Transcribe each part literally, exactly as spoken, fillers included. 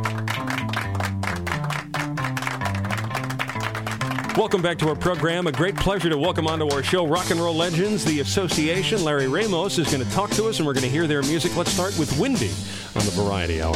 Welcome back to our program. A great pleasure to welcome onto our show Rock and Roll Legends, the Association. Larry Ramos is going to talk to us, and we're going to hear their music. Let's start with Windy on the Variety Hour.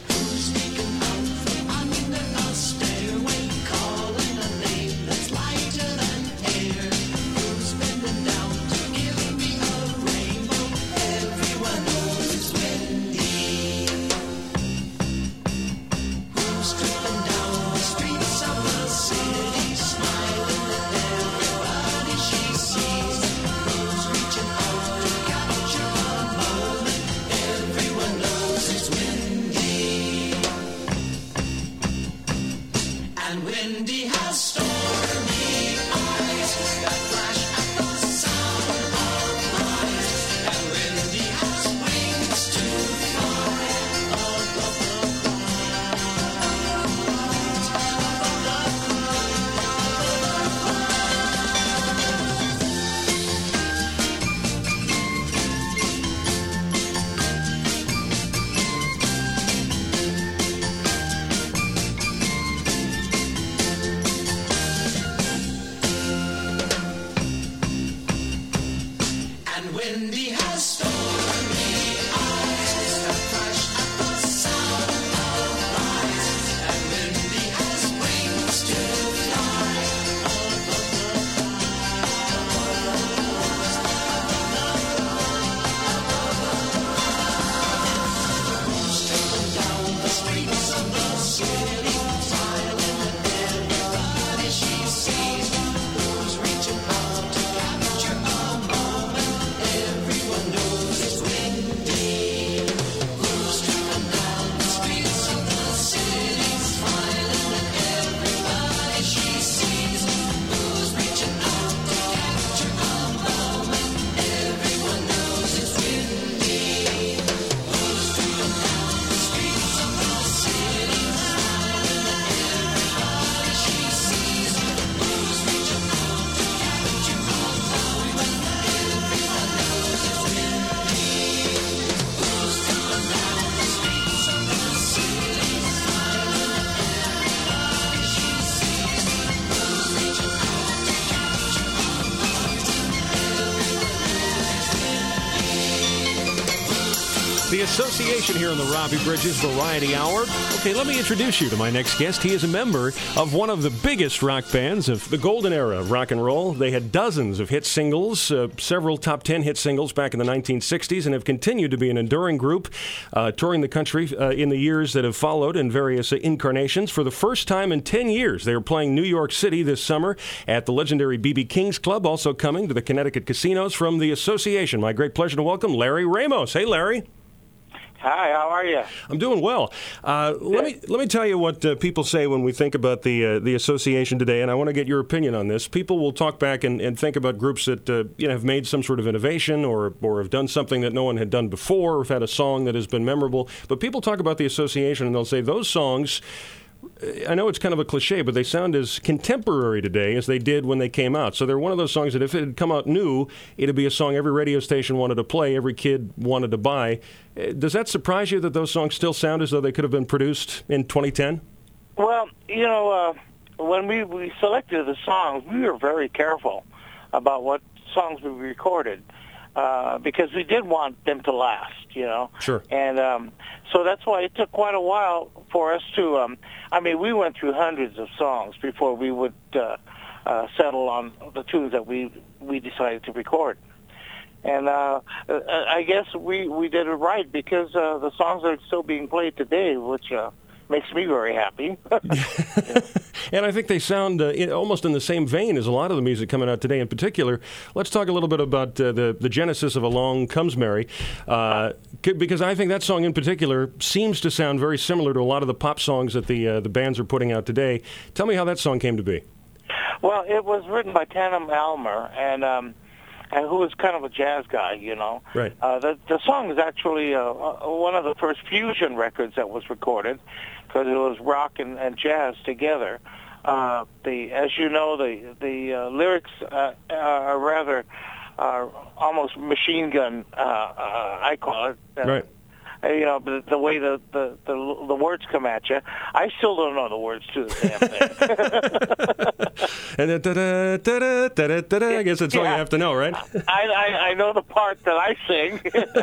The Association here on the Robbie Bridges Variety Hour. Okay, let me introduce you to my next guest. He is a member of one of the biggest rock bands of the golden era of rock and roll. They had dozens of hit singles, uh, several top ten hit singles back in the nineteen sixties, and have continued to be an enduring group, uh, touring the country uh, in the years that have followed in various uh, incarnations. For the first time in ten years, they are playing New York City this summer at the legendary B B King's Club, also coming to the Connecticut casinos from the Association. My great pleasure to welcome Larry Ramos. Hey, Larry. Hi, how are you? I'm doing well. Uh, let me let me tell you what uh, people say when we think about the uh, the association today, and I want to get your opinion on this. People will talk back and, and think about groups that uh, you know have made some sort of innovation or or have done something that no one had done before, or have had a song that has been memorable. But people talk about the association and they'll say those songs, I know it's kind of a cliche, but they sound as contemporary today as they did when they came out. So they're one of those songs that if it had come out new, it'd be a song every radio station wanted to play, every kid wanted to buy. Does that surprise you that those songs still sound as though they could have been produced in twenty ten? Well, you know, uh, when we, we selected the songs, we were very careful about what songs we recorded uh, because we did want them to last, you know. Sure. And um, so that's why it took quite a while for us to, um, I mean, we went through hundreds of songs before we would uh, uh, settle on the tunes that we, we decided to record. And uh, I guess we, we did it right because uh, the songs are still being played today, which uh, makes me very happy. And I think they sound uh, in, almost in the same vein as a lot of the music coming out today in particular. Let's talk a little bit about uh, the, the genesis of Along Comes Mary, uh, c- because I think that song in particular seems to sound very similar to a lot of the pop songs that the, uh, the bands are putting out today. Tell me how that song came to be. Well, it was written by Tatum Almer, and... Um, And who was kind of a jazz guy, you know. Right. Uh, the the song is actually uh, one of the first fusion records that was recorded, because it was rock and, and jazz together. Uh, the as you know, the the uh, lyrics uh, are rather uh, almost machine gun. Uh, uh, I call it. Uh, right. you know, the, the way the, the, the the words come at you. I still don't know the words to the damn thing. And then, da-da, da-da, da-da, da-da, I guess that's all Yeah. you have to know, right? I, I, I know the part that I sing,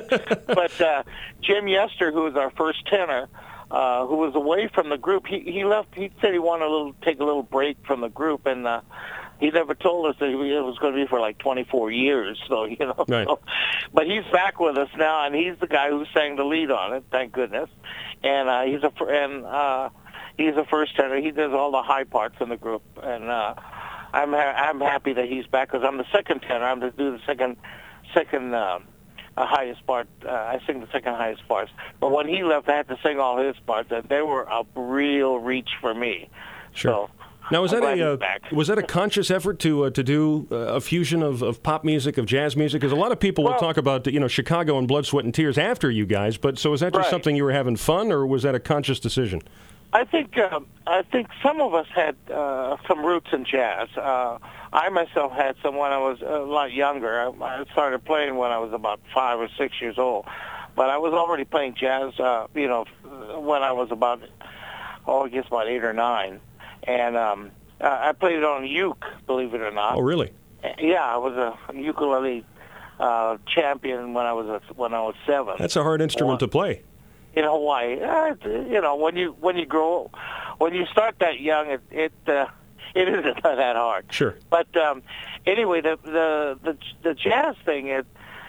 but uh, Jim Yester, who was our first tenor, uh, who was away from the group, he, he left. He said he wanted to little, take a little break from the group, and uh, he never told us that it was going to be for like twenty-four years. So you know, Right. so, but he's back with us now, and he's the guy who sang the lead on it. Thank goodness. And uh, he's a fir- and uh, he's a first tenor. He does all the high parts in the group, and uh, I'm ha- I'm happy that he's back because I'm the second tenor. I'm to do the second second uh, uh, highest part. Uh, I sing the second highest parts. But when he left, I had to sing all his parts, and they were a real reach for me. Sure. So, Now, was I'm that glad a he's uh, back. was that a conscious effort to uh, to do uh, a fusion of, of pop music, of jazz music? Because a lot of people will Well- talk about you know Chicago and Blood, Sweat, and Tears after you guys. But so was that just Right. something you were having fun, or was that a conscious decision? I think um, I think some of us had uh, some roots in jazz. Uh, I myself had some when I was a lot younger. I, I started playing when I was about five or six years old, but I was already playing jazz. Uh, you know, when I was about oh, I guess about eight or nine, and um, I played it on uke, believe it or not. Oh, really? Yeah, I was a ukulele uh, champion when I was a, when I was seven. That's a hard instrument Well, to play. in Hawaii. Uh, you know, when you when you grow, when you start that young, it it uh, it isn't that hard. Sure. But um, anyway, the the the, the jazz thing. It,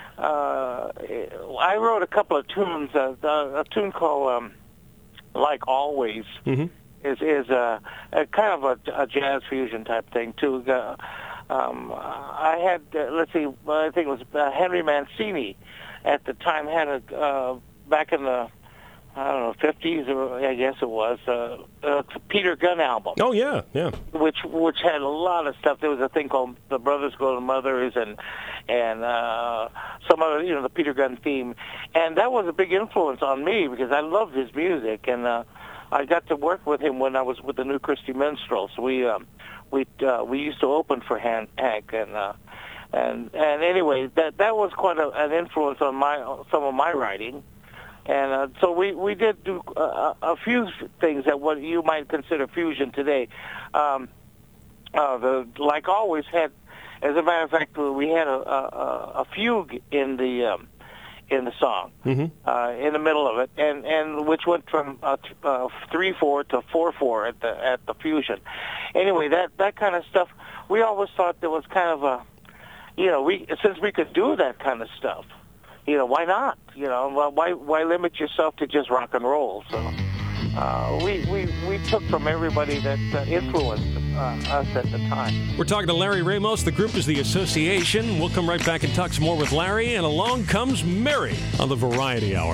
uh, I wrote a couple of tunes. Uh, a tune called um, "Like Always." Mm-hmm. Is is a, a kind of a, a jazz fusion type thing too. Uh, um, I had uh, let's see, I think it was uh, Henry Mancini at the time had a uh, back in the I don't know fifties or I guess it was uh, uh, Peter Gunn album. Oh yeah, yeah. Which which had a lot of stuff. There was a thing called The Brothers Go to Mothers and and uh, some other you know the Peter Gunn theme, and that was a big influence on me because I loved his music and. Uh, I got to work with him when I was with the New Christy Minstrels. We um, we uh, we used to open for Han- Hank, and uh, and and anyway, that that was quite a, an influence on my some of my writing, and uh, so we we did do a, a few things that what you might consider fusion today. Um, uh, the Like Always had, as a matter of fact, we had a a, a fugue in the. Um, in the song, Mm-hmm. uh, in the middle of it, and, and which went from uh, t- uh, three four to four four at the at the fusion. Anyway, that that kind of stuff, we always thought there was kind of a, you know, we since we could do that kind of stuff, you know, why not? You know, why why limit yourself to just rock and roll? So uh, we we we took from everybody that uh, influenced uh, us at the time. We're talking to Larry Ramos. The group is The Association. We'll come right back and talk some more with Larry. And along comes Mary on the Variety Hour.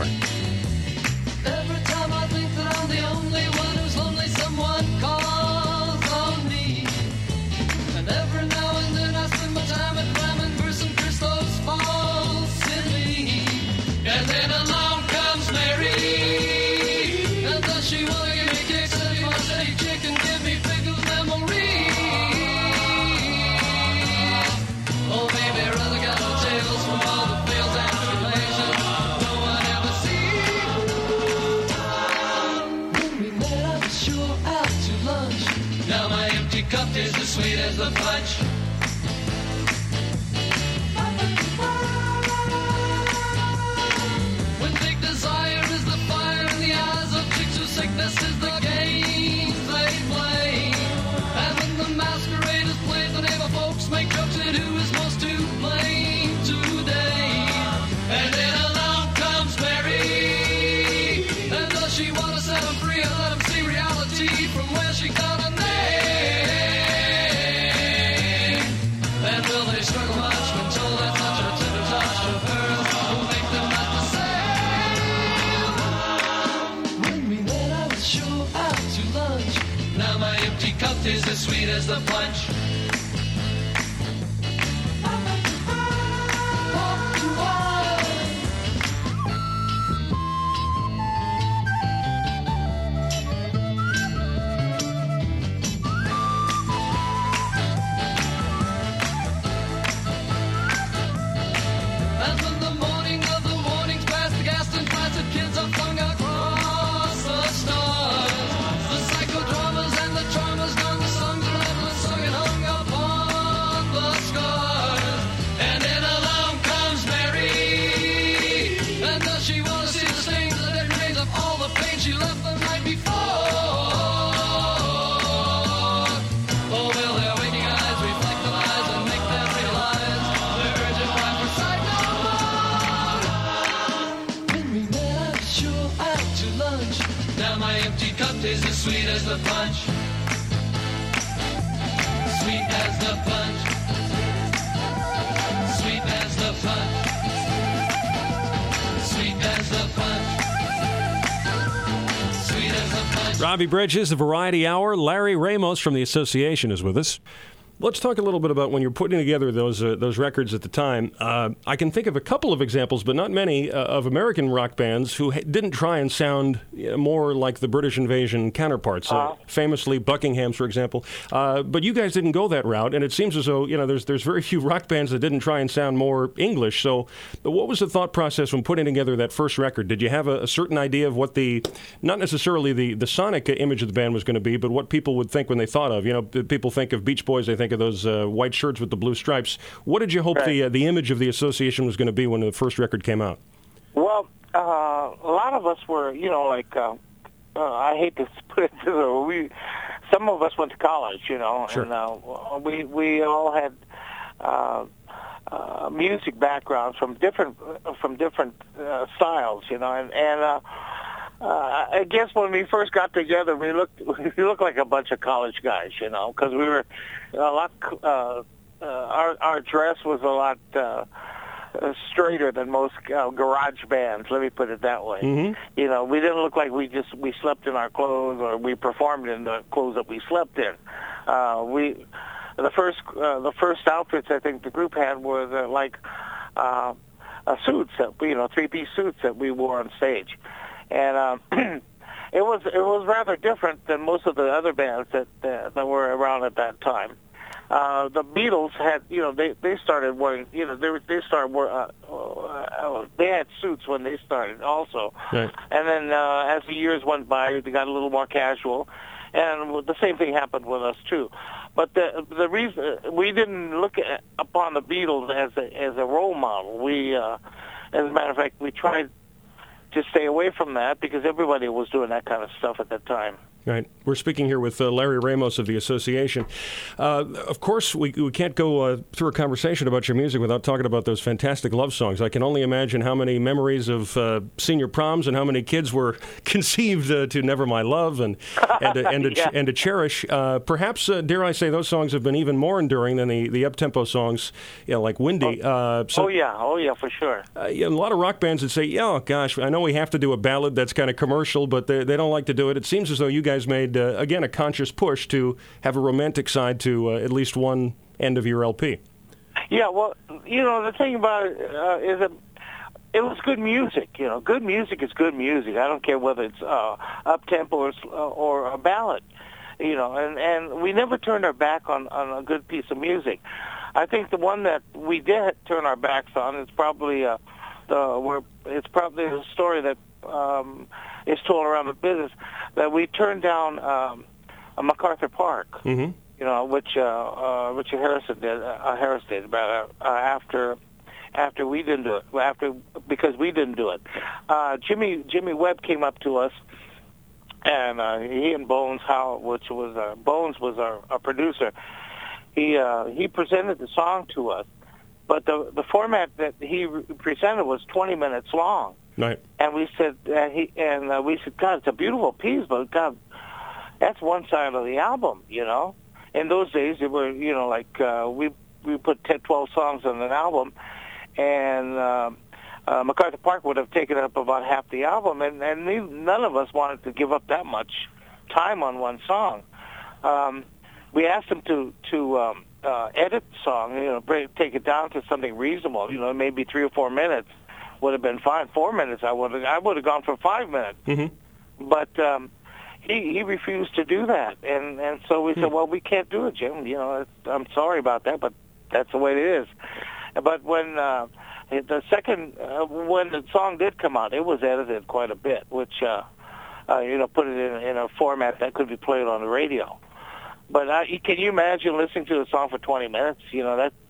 Every time I think that I'm the only one who's lonely, someone calls on me. And every now and then I spend my time at climbing for some Christos falsely. And then along comes Mary. And does she want to give me kicks? Does she want to say chicken? Give me pickles memory. Oh, baby, rather got no tales from all the fails and tribulations no one ever sees. When we met, I was sure out to lunch. Now my empty cup is as sweet as the punch. When big desire is the fire in the eyes of chicks whose sickness is the games they play. And when the masquerade is played, the neighbor folks make jokes at who is most to blame today. And then along comes Mary. And does she want to set him free and let him see reality from where she got a name? And will they struggle much when told that such a tender touch of hers will make them not the same? When we met, I was sure out to lunch. Now my empty cup is as sweet as the punch. Walk to wine. And when the morning of the morning's past, the gas and fights and kids are the night before. Oh, will their waking eyes reflect the lies and make them realize the urgent cry for sight no more? When we met, sure out to lunch. Now my empty cup tastes as sweet as the punch. Sweet as the punch. Sweet as the punch. Sweet as the punch. Sweet as the punch. Robbie Bridges, the Variety Hour. Larry Ramos from the Association is with us. Let's talk a little bit about when you're putting together those uh, those records at the time. Uh, I can think of a couple of examples, but not many, uh, of American rock bands who ha- didn't try and sound uh, more like the British Invasion counterparts. Uh, Uh-huh. famously, Buckingham's, for example. Uh, but you guys didn't go that route, and it seems as though you know there's there's very few rock bands that didn't try and sound more English. So, but what was the thought process when putting together that first record? Did you have a, a certain idea of what the, not necessarily the the sonic image of the band was going to be, but what people would think when they thought of? You know, people think of Beach Boys, they think of those uh, white shirts with the blue stripes. What did you hope Right. the uh, the image of the Association was going to be when the first record came out? Well, uh, a lot of us were, you know, like, uh, uh, I hate to put it this way, we, some of us went to college, you know, Sure. and uh, we we all had uh, uh, music backgrounds from different from different uh, styles, you know, and and uh, uh, I guess when we first got together, we looked we looked like a bunch of college guys, you know, because we were a lot. Uh, uh, our our dress was a lot. Uh, Uh, straighter than most uh, garage bands. Let me put it that way. Mm-hmm. You know, we didn't look like we just we slept in our clothes or we performed in the clothes that we slept in. Uh, we the first uh, the first outfits I think the group had were the, like uh, uh, suits that you know three piece suits that we wore on stage, and um, it was it was rather different than most of the other bands that uh, that were around at that time. Uh, the Beatles had, you know, they they started wearing, you know, they were, they started wearing, uh, uh, they had suits when they started also, Right. and then uh, as the years went by, they got a little more casual, and the same thing happened with us too. But the the reason we didn't look at, upon the Beatles as a as a role model. We, uh, as a matter of fact, we tried to stay away from that because everybody was doing that kind of stuff at that time. Right. We're speaking here with uh, Larry Ramos of the Association. Uh, of course, we, we can't go uh, through a conversation about your music without talking about those fantastic love songs. I can only imagine how many memories of uh, senior proms and how many kids were conceived uh, to Never My Love and and to, and, to, Yeah. and to Cherish. Uh, perhaps, uh, dare I say, those songs have been even more enduring than the, the up-tempo songs, you know, like Windy. Uh, so, Oh yeah, oh yeah, for sure. Uh, yeah, a lot of rock bands would say, yeah, oh, gosh, I know we have to do a ballad that's kind of commercial, but they, they don't like to do it. It seems as though you guys made, uh, again, a conscious push to have a romantic side to uh, at least one end of your L P. Yeah, well, you know, the thing about it uh, is that it was good music. You know, good music is good music. I don't care whether it's uh, up-tempo or, or a ballad. You know, and, and we never turned our back on, on a good piece of music. I think the one that we did turn our backs on is probably uh, the where it's probably a story that um, is told around the business that we turned down um, a MacArthur Park. Mm-hmm. You know, which uh, uh, Richard Harrison did. Uh, Harris did about uh, after after we didn't do it. After because we didn't do it. Uh, Jimmy Jimmy Webb came up to us. And uh, he and Bones Howell, which was uh, Bones was our, our producer, he uh, he presented the song to us, but the the format that he re- presented was twenty minutes long. Right. And we said uh, he and uh, we said, God, it's a beautiful piece, but God, that's one side of the album, you know. In those days, it were you know like uh, we we put ten, twelve songs on an album, and. Uh, Uh, MacArthur Park would have taken up about half the album, and, and none of us wanted to give up that much time on one song. Um, we asked him to to um, uh, edit the song, you know, bring, take it down to something reasonable. You know, maybe three or four minutes would have been fine. Four minutes, I would have I would have gone for five minutes. Mm-hmm. But um, he he refused to do that, and and so we said, well, we can't do it, Jim. You know, it's, I'm sorry about that, but that's the way it is. But when uh, the second, uh, when the song did come out, it was edited quite a bit, which, uh, uh, you know, put it in, in a format that could be played on the radio. But uh, can you imagine listening to a song for twenty minutes? You know, that that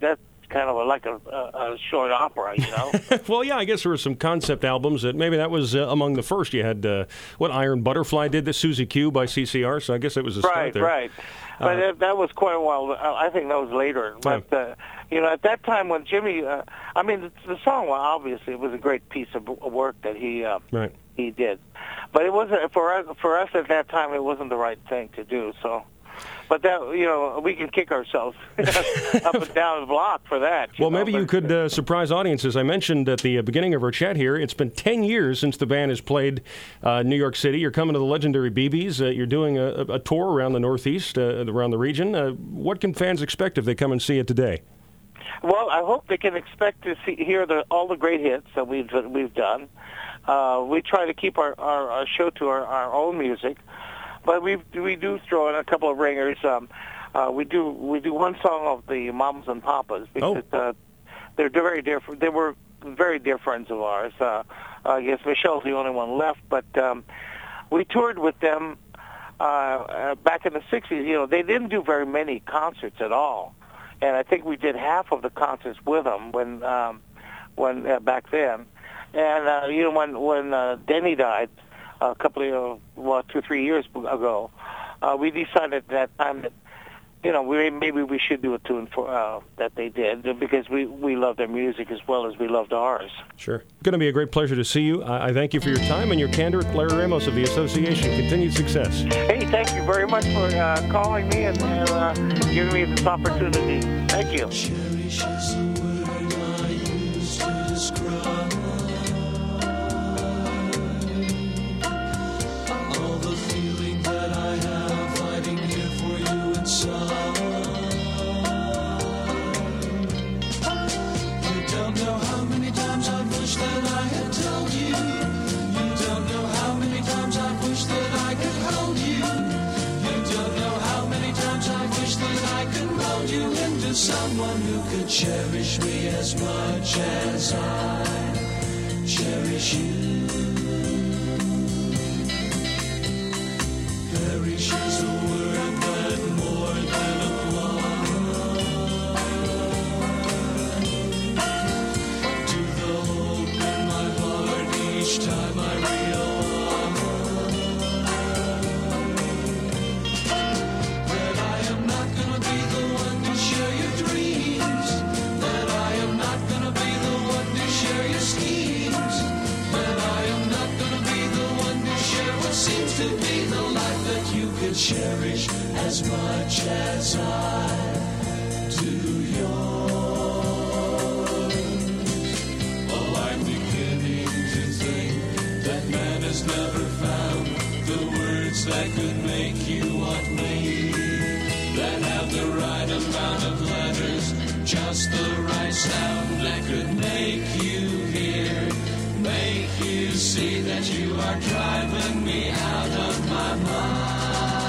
kind of a, like a, a, a short opera, you know. Well, yeah, I guess there were some concept albums that maybe that was uh, among the first. You had uh, what Iron Butterfly did, the Susie Q by C C R. So I guess it was a start right, there. right. But Uh, that, that was quite a while. I think that was later. But uh, you know, at that time when Jimmy, uh, I mean, the, the song, well, obviously, it was a great piece of work that he uh, Right. he did. But it wasn't for us. For us at that time, it wasn't the right thing to do. So. But that, you know, we can kick ourselves up and down the block for that. Well, know? maybe but, you could uh, surprise audiences. I mentioned at the uh, beginning of our chat here, it's been ten years since the band has played uh, New York City. You're coming to the legendary B B's. Uh, you're doing a, a tour around the Northeast, uh, around the region. Uh, what can fans expect if they come and see it today? Well, I hope they can expect to see hear the, all the great hits that we've that we've done. Uh, we try to keep our, our, our show to our, our own music. But we we do throw in a couple of ringers. Um, uh, we do we do one song of the Mamas and Papas because oh. uh, they're very different. They were very dear friends of ours. Uh, I guess Michelle's the only one left, but um, we toured with them uh, uh, back in the sixties. You know, they didn't do very many concerts at all, and I think we did half of the concerts with them when um, when uh, back then. And uh, you know, when when uh, Denny died. A couple of, well, two or three years ago, uh, we decided at that time that, you know, we maybe we should do a tune for uh, that they did because we, we love their music as well as we loved ours. Sure. Going to be a great pleasure to see you. I, I thank you for your time and your candor. Larry Ramos of the Association. Continued success. Hey, thank you very much for uh, calling me and, and uh, giving me this opportunity. Thank you. Cherish is the word I use to describe all the feeling that I have hiding here for you inside. You don't know how many times I've wished that I had told you. You don't know how many times I've wished that I could hold you. You don't know how many times I've wished that I could mold you into someone who could cherish me as much as I cherish you. Cherish is a word that more than applies to the hope in my heart each time I realize that I am not gonna be the one to share your dreams, that I am not gonna be the one to share your schemes, that I am not gonna be the one to share what seems to be the life that you could cherish as much as I do yours. Oh, I'm beginning to think that man has never found the words that could make you want me, that have the right amount of letters, just the right sound that could make you hear, make you see that you are driving me out of my mind.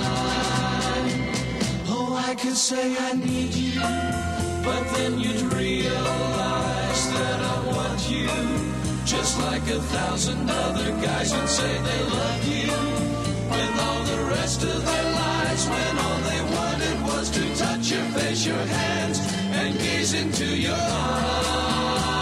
Oh, I could say I need you, but then you'd realize that I want you, just like a thousand other guys would say they love you, with all the rest of their lives, when all they wanted was to touch your face, your hands, and gaze into your eyes.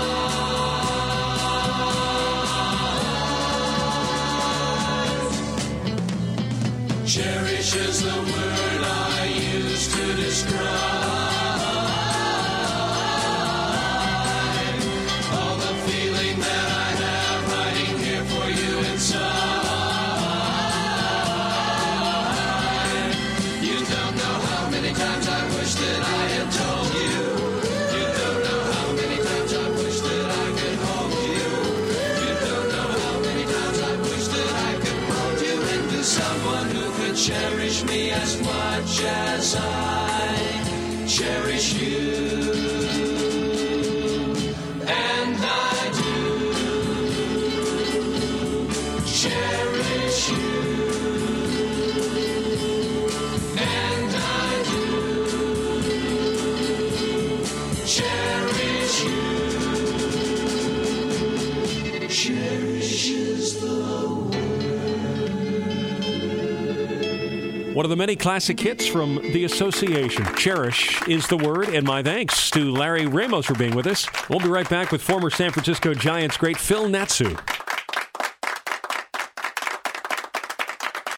Cherish is the word I use to describe all the feeling that I have hiding here for you inside. You don't know how many times I wish that I had told you. You don't know how many times I wish that I could hold you. You don't know how many times I wish that I could mold you into someone who could cherish me as much as I cherish you. And I do cherish you. And I do cherish you. Cherish is the word. One of the many classic hits from The Association. Cherish is the word, and my thanks to Larry Ramos for being with us. We'll be right back with former San Francisco Giants great Phil Natsu.